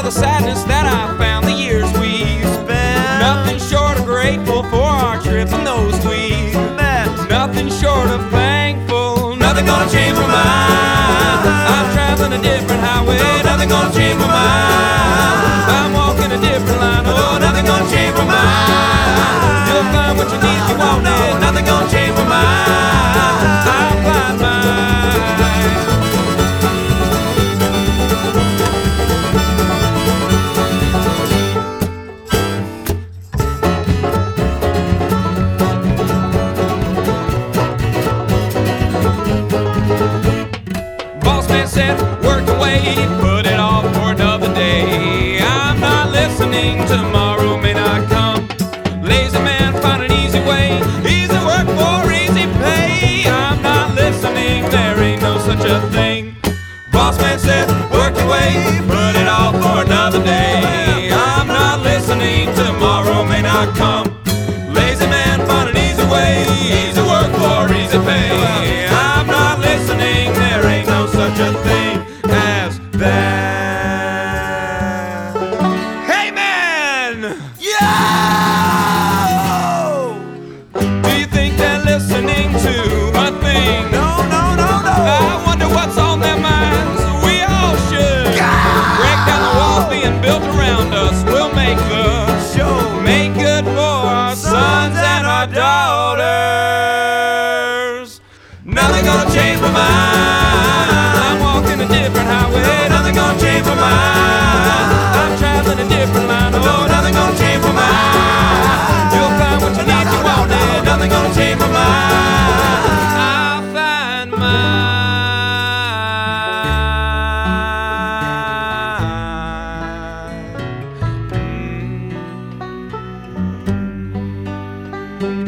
the sadness that I found the years we spent. Nothing short of grateful for our trips and those we met. Nothing short of thankful, nothing gonna change my mind. I'm traveling a different highway, nothing gonna change my mind. I'm walking a different line, oh, nothing gonna change my mind. You'll find what you need if you want it, nothing gonna change my mind. I'll find mine. Said, work away, put it off for another day. I'm not listening, tomorrow may not come. Lazy man, find an easy way. Easy work for easy pay. I'm not listening, there ain't no such a thing. Boss man said, work away, put it off for another day. I'm not listening, tomorrow may not come. Lazy man, find an easy way. Easy work for easy pay. I'm not listening, there ain't no such a thing as that. Hey man! Yo! Do you think they're listening to a thing? No, no, no, no. I wonder what's on their minds. We all should. Break down the walls being built around us. We'll make the show make good for our sons and our daughters. Nothing gonna change my mind. I'm walking a different highway. Nothing gonna change my mind. I'm traveling a different line. Oh, nothing gonna change my mind. You'll find what you need if you want it. Nothing gonna change my mind. I'll find mine.